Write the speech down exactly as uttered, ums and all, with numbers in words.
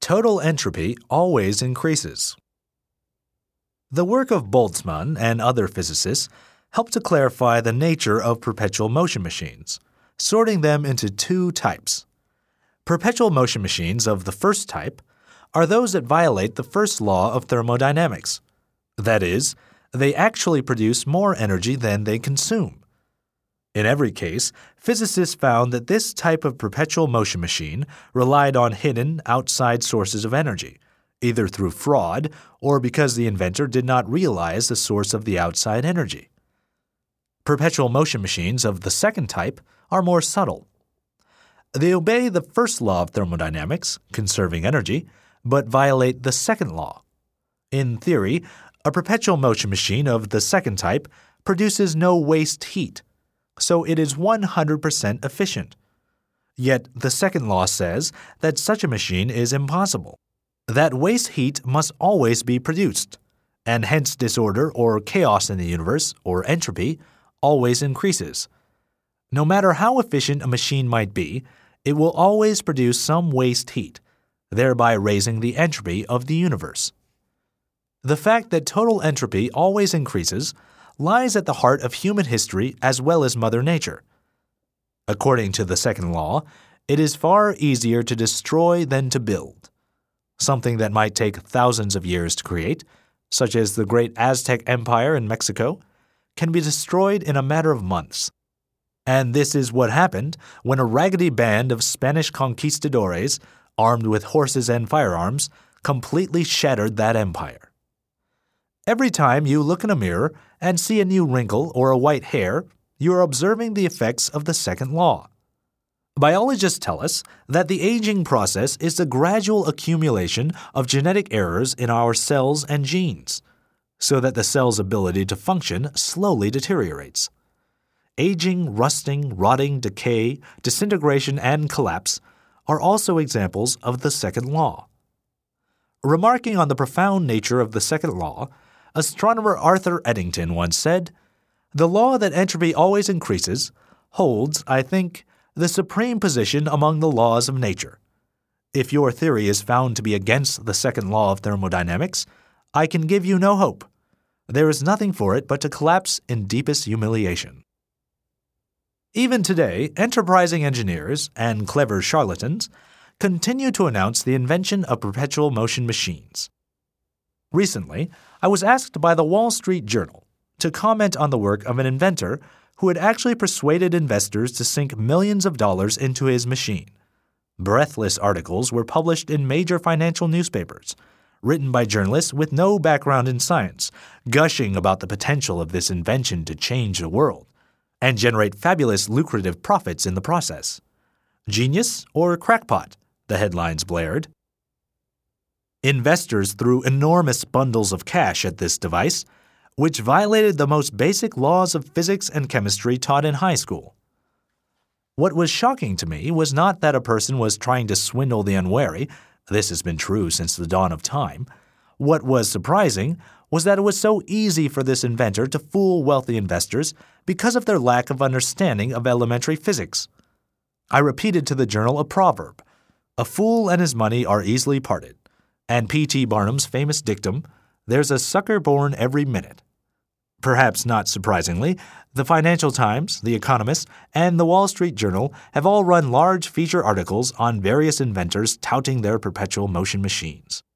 Total entropy always increases. The work of Boltzmann and other physicists helped to clarify the nature of perpetual motion machines, sorting them into two types. Perpetual motion machines of the first type are those that violate the first law of thermodynamics. That is, they actually produce more energy than they consume. In every case, physicists found that this type of perpetual motion machine relied on hidden, outside sources of energy, either through fraud or because the inventor did not realize the source of the outside energy. Perpetual motion machines of the second type are more subtle. They obey the first law of thermodynamics, conserving energy, but violate the second law. In theory, a perpetual motion machine of the second type produces no waste heat, so it is one hundred percent efficient. Yet the second law says that such a machine is impossible, that waste heat must always be produced, and hence disorder or chaos in the universe, or entropy, always increases. No matter how efficient a machine might be, it will always produce some waste heat, thereby raising the entropy of the universe. The fact that total entropy always increases lies at the heart of human history as well as Mother Nature. According to the second law, it is far easier to destroy than to build. Something that might take thousands of years to create, such as the great Aztec Empire in Mexico, can be destroyed in a matter of months. And this is what happened when a raggedy band of Spanish conquistadores, armed with horses and firearms, completely shattered that empire. Every time you look in a mirror and see a new wrinkle or a white hair, you are observing the effects of the second law. Biologists tell us that the aging process is the gradual accumulation of genetic errors in our cells and genes, so that the cell's ability to function slowly deteriorates. Aging, rusting, rotting, decay, disintegration, and collapse are also examples of the second law. Remarking on the profound nature of the second law, astronomer Arthur Eddington once said, "The law that entropy always increases holds, I think, the supreme position among the laws of nature. If your theory is found to be against the second law of thermodynamics, I can give you no hope. There is nothing for it but to collapse in deepest humiliation." Even today, enterprising engineers and clever charlatans continue to announce the invention of perpetual motion machines. Recently, I was asked by the Wall Street Journal to comment on the work of an inventor who had actually persuaded investors to sink millions of dollars into his machine. Breathless articles were published in major financial newspapers, written by journalists with no background in science, gushing about the potential of this invention to change the world and generate fabulous lucrative profits in the process. Genius or crackpot, the headlines blared. Investors threw enormous bundles of cash at this device, which violated the most basic laws of physics and chemistry taught in high school. What was shocking to me was not that a person was trying to swindle the unwary. This has been true since the dawn of time. What was surprising was that it was so easy for this inventor to fool wealthy investors because of their lack of understanding of elementary physics. I repeated to the journal a proverb, "A fool and his money are easily parted," and P T Barnum's famous dictum, "There's a sucker born every minute." Perhaps not surprisingly, the Financial Times, The Economist, and the Wall Street Journal have all run large feature articles on various inventors touting their perpetual motion machines.